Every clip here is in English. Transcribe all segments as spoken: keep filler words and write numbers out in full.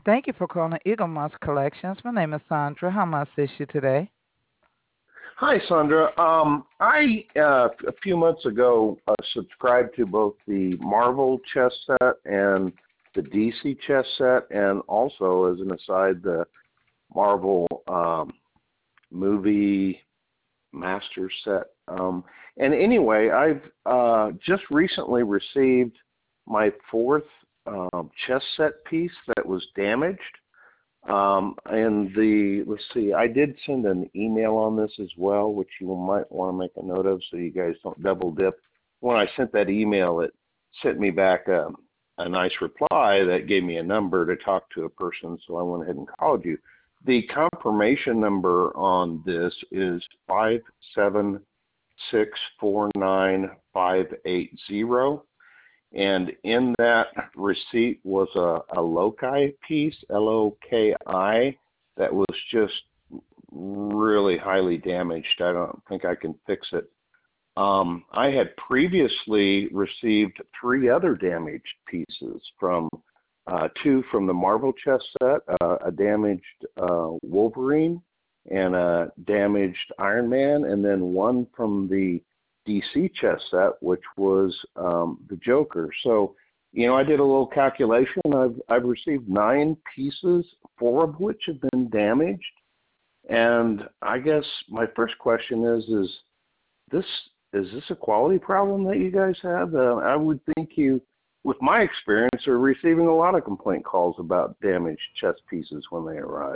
Thank you for calling Eagle Moss Collections. My name is Sandra. How may I assist you today? Hi, Sandra. Um, I uh, a few months ago uh, subscribed to both the Marvel chess set and the D C chess set, and also, as an aside, the Marvel um, movie master set. Um, and anyway, I've uh, just recently received my fourth um, chess set piece that was damaged. Um, and the, let's see, I did send an email on this as well, which you might want to make a note of so you guys don't double dip. When I sent that email, it sent me back a, a nice reply that gave me a number to talk to a person, so I went ahead and called you. The confirmation number on this is five seven six four nine five eight zero. And in that receipt was a, a Lokai piece, L O K I, that was just really highly damaged. I don't think I can fix it. Um, I had previously received three other damaged pieces from uh, two from the Marvel chess set, uh, a damaged uh, Wolverine and a damaged Iron Man, and then one from the D C chess set, which was um, the Joker. So, you know, I did a little calculation. I've I've received nine pieces, four of which have been damaged. And I guess my first question is: Is this is this a quality problem that you guys have? Uh, I would think you, with my experience, are receiving a lot of complaint calls about damaged chess pieces when they arrive.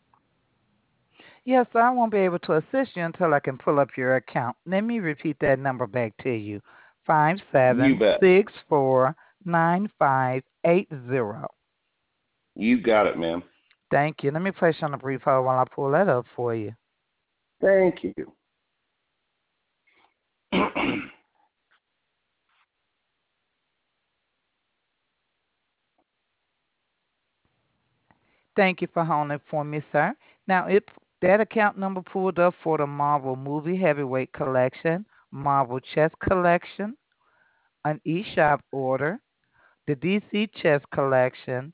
Yes, I won't be able to assist you until I can pull up your account. Let me repeat that number back to you. Five You seven bet. six four nine five eight zero. You got it, ma'am. Thank you. Let me place you on a brief hold while I pull that up for you. Thank you. Thank you for holding for me, sir. Now, it that account number pulled up for the Marvel Movie Heavyweight Collection, Marvel Chess Collection, an eShop order, the D C Chess Collection,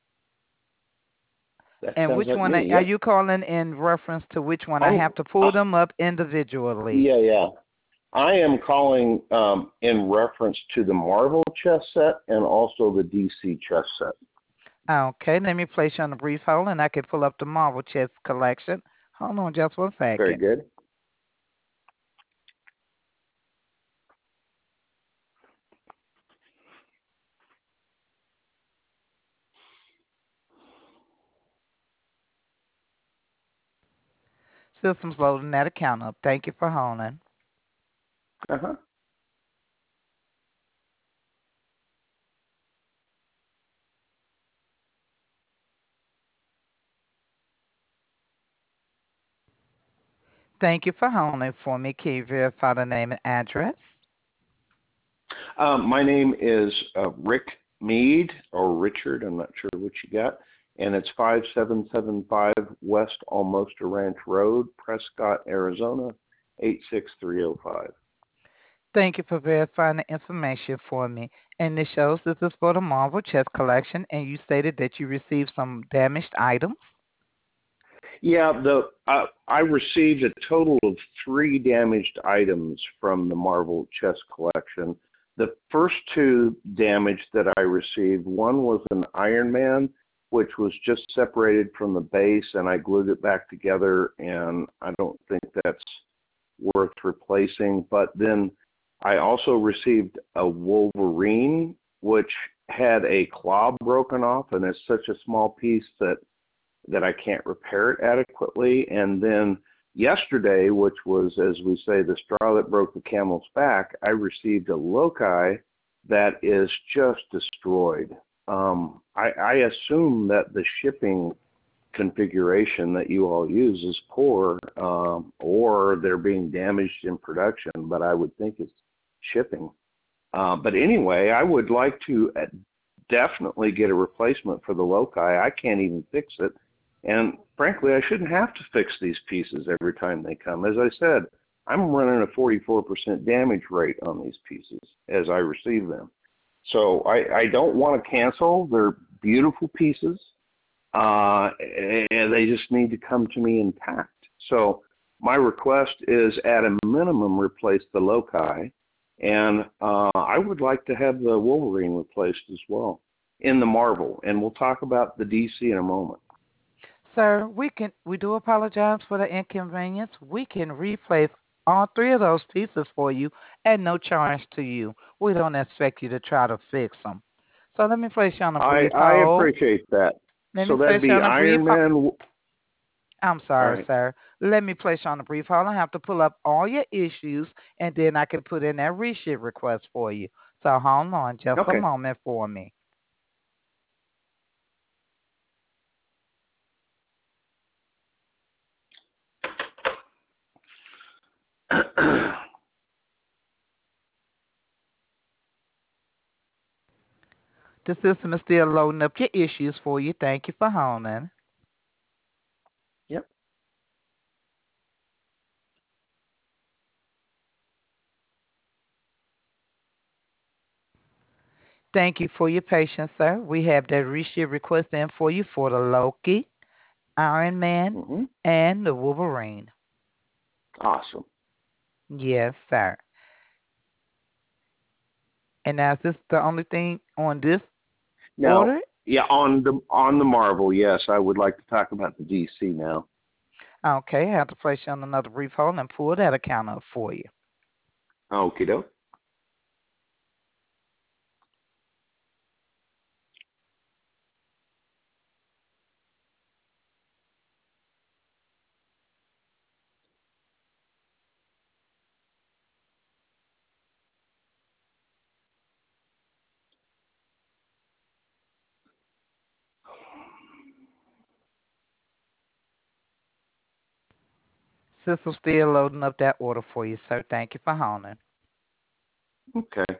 That and sounds which like one me. are Yep. you calling in reference to which one? I I'm, have to uh, pull them up individually. yeah, yeah. I am calling um, in reference to the Marvel chess set and also the D C chess set. Okay, let me place you on a brief hold and I can pull up the Marvel Chess Collection. Hold on just one Very second. good. System's loading that account up. Thank you for holding. Uh-huh. Thank you for holding for me. Can you verify the name and address? Um, my name is uh, Rick Mead, or Richard, I'm not sure what you got, and it's five seven seven five West Almosta Ranch Road, Prescott, Arizona, eight six three zero five. Thank you for verifying the information for me. And it shows this is for the Marvel Chess Collection, and you stated that you received some damaged items. Yeah, the uh, I received a total of three damaged items from the Marvel chess collection. The first two damaged that I received, one was an Iron Man, which was just separated from the base, and I glued it back together, and I don't think that's worth replacing. But then I also received a Wolverine, which had a claw broken off, and it's such a small piece that that I can't repair it adequately. And then yesterday, which was, as we say, the straw that broke the camel's back, I received a Lokai that is just destroyed. Um, I, I assume that the shipping configuration that you all use is poor, um, or they're being damaged in production, but I would think it's shipping. Uh, but anyway, I would like to definitely get a replacement for the Lokai. I can't even fix it. And frankly, I shouldn't have to fix these pieces every time they come. As I said, I'm running a forty-four percent damage rate on these pieces as I receive them. So I, I don't want to cancel. They're beautiful pieces. uh, and they just need to come to me intact. So my request is at a minimum replace the loci, and uh, I would like to have the Wolverine replaced as well in the Marvel, and we'll talk about the D C in a moment. Sir, we can we do apologize for the inconvenience. We can replace all three of those pieces for you at no charge to you. We don't expect you to try to fix them. So let me place you on a I brief I hold. appreciate that. Let me So place that'd you be on a brief Iron hold. Man. I'm All sorry, right. sir. Let me place you on a brief hold. I have to pull up all your issues, and then I can put in that reship request for you. So hold on just a Okay. moment for me. The system is still loading up your issues for you. Thank you for holding. Yep. Thank you for your patience, sir. We have that reship request in for you for the Loki, Iron Man, Mm-hmm. and the Wolverine. Awesome. Yes, sir. And now, is this the only thing on this Now, order? yeah, on the on the Marvel, yes, I would like to talk about the D C now. Okay, I have to place you on another brief hold and pull that account up for you. Okie doke. System still loading up that order for you, sir. Thank you for holding. Okay.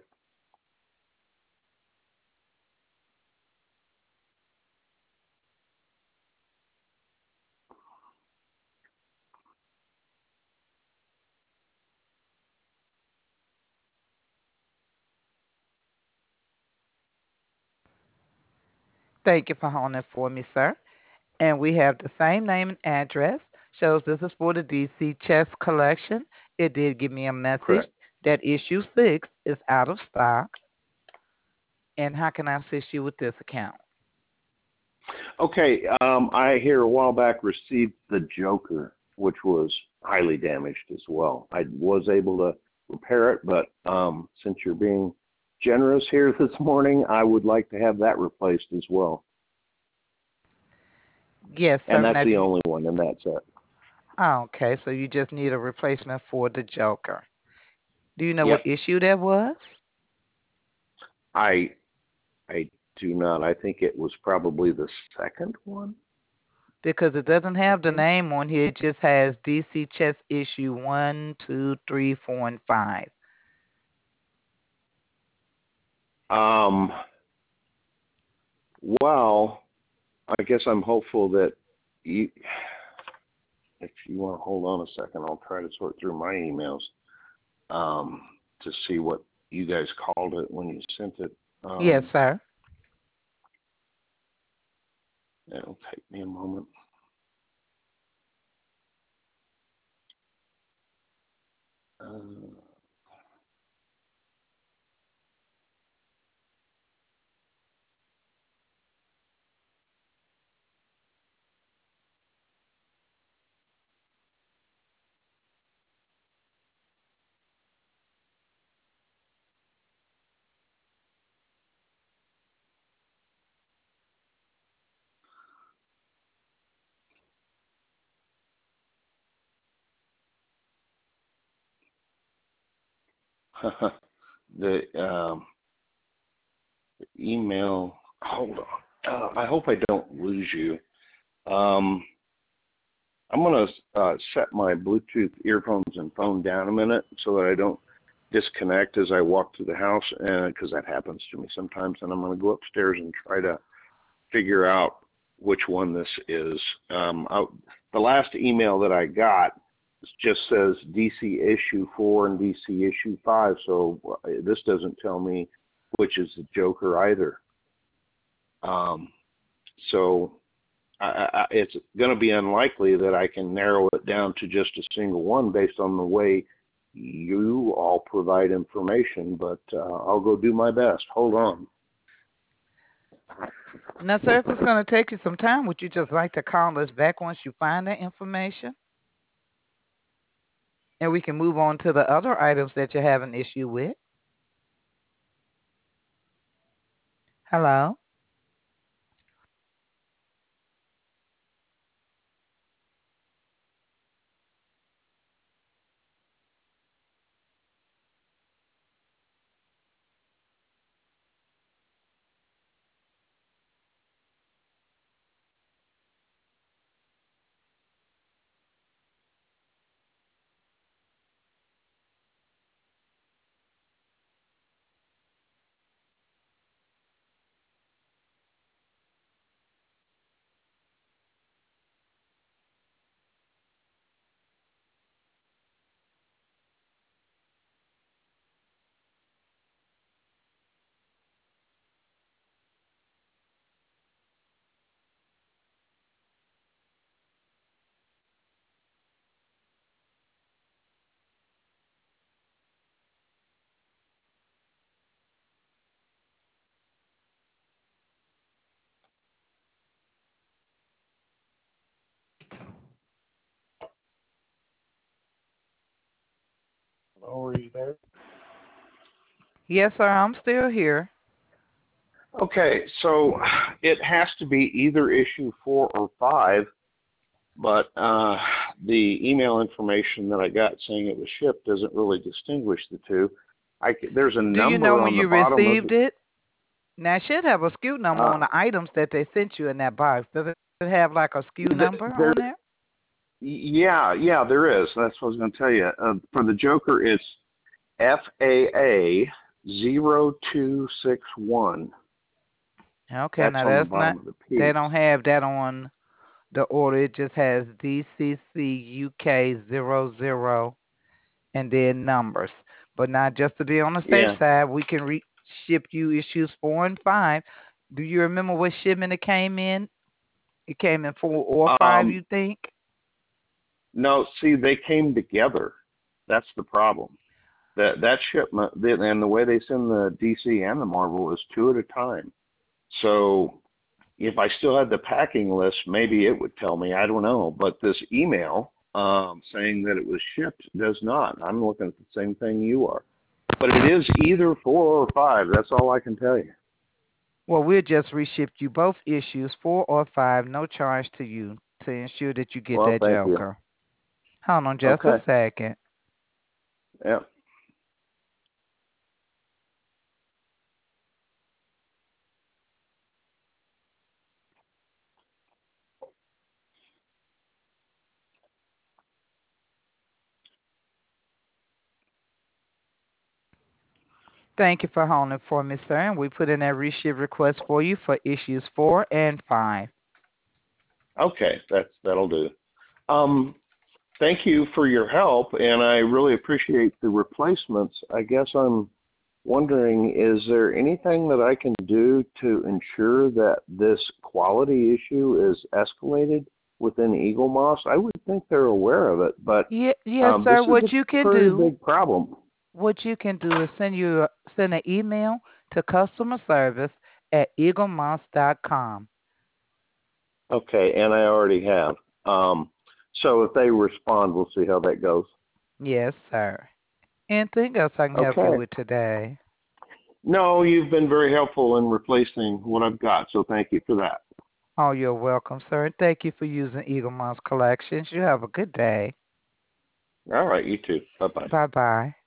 Thank you for holding for me, sir. And we have the same name and address. Shows this is for the D C chess collection. It did give me a message Correct. that issue six is out of stock. And how can I assist you with this account? Okay. Um, I here a while back received the Joker, which was highly damaged as well. I was able to repair it, but um, since you're being generous here this morning, I would like to have that replaced as well. Yes, And sir. that's Now, the do you, only one in that set. oh, okay, so you just need a replacement for the Joker. Do you know Yep. what issue that was? I I do not. I think it was probably the second one. Because it doesn't I have the think. name on here. It just has D C chess issue one, two, three, four, and five. Um. Well, I guess I'm hopeful that you. If you want to hold on a second, I'll try to sort through my emails um, to see what you guys called it when you sent it. Yes, Um, sir. it'll take me a moment. Uh, the, um, the email. Hold on. Uh, I hope I don't lose you. Um, I'm going to uh, set my Bluetooth earphones and phone down a minute so that I don't disconnect as I walk through the house, and because that happens to me sometimes. And I'm going to go upstairs and try to figure out which one this is. Um, I, the last email that I got just says D C issue four and D C issue five, so uh, this doesn't tell me which is the Joker either. Um, so I, I, it's going to be unlikely that I can narrow it down to just a single one based on the way you all provide information, but uh, I'll go do my best. Hold on. Now, sir, if it's going to take you some time, would you just like to call us back once you find that information? And we can move on to the other items that you have an issue with. Hello? Oh, are you there? Yes, sir, I'm still here. Okay, so it has to be either issue four or five, but uh, the email information that I got saying it was shipped doesn't really distinguish the two. I, there's a Do you know number when on the you bottom of received it. it? Now, it should have a S K U number Uh, on the items that they sent you in that box. Does it have like a S K U number there, on there? yeah, yeah, there is. That's what I was going to tell you. Uh, for the Joker, it's F A A zero two six one. Okay, That's now on the that's not, bottom of the they piece. don't have that on the order. It just has D C C U K zero zero and then numbers. But now, just to be on the safe Yeah. side, we can re- ship you issues four and five. Do you remember what shipment it came in? It came in four or five, Um, you think? no, see, they came together. That's the problem. That that shipment and the way they send the D C and the Marvel is two at a time. So if I still had the packing list, maybe it would tell me. I don't know. But this email um, saying that it was shipped does not. I'm looking at the same thing you are. But it is either four or five. That's all I can tell you. Well, we'll just reship you both issues, four or five, no charge to you, to ensure that you get Well, that thank you. Joker. Hold on just a Okay. second. Yeah. Thank you for holding for me, sir. And we put in that reship request for you for issues four and five. Okay. That's that'll do. Um, thank you for your help, and I really appreciate the replacements. I guess I'm wondering, is there anything that I can do to ensure that this quality issue is escalated within Eagle Moss? I would think they're aware of it, but Yeah, yes, um, this sir. is What a you can pretty do, big problem. what you can do is send you send an email to customer service at eaglemoss dot com. Okay, and I already have. Um, so if they respond, we'll see how that goes. Yes, sir. Anything else I can help you Okay. with today? No, you've been very helpful in replacing what I've got, so thank you for that. Oh, you're welcome, sir. And thank you for using Eagle Moss Collections. You have a good day. All right, you too. Bye bye. Bye bye.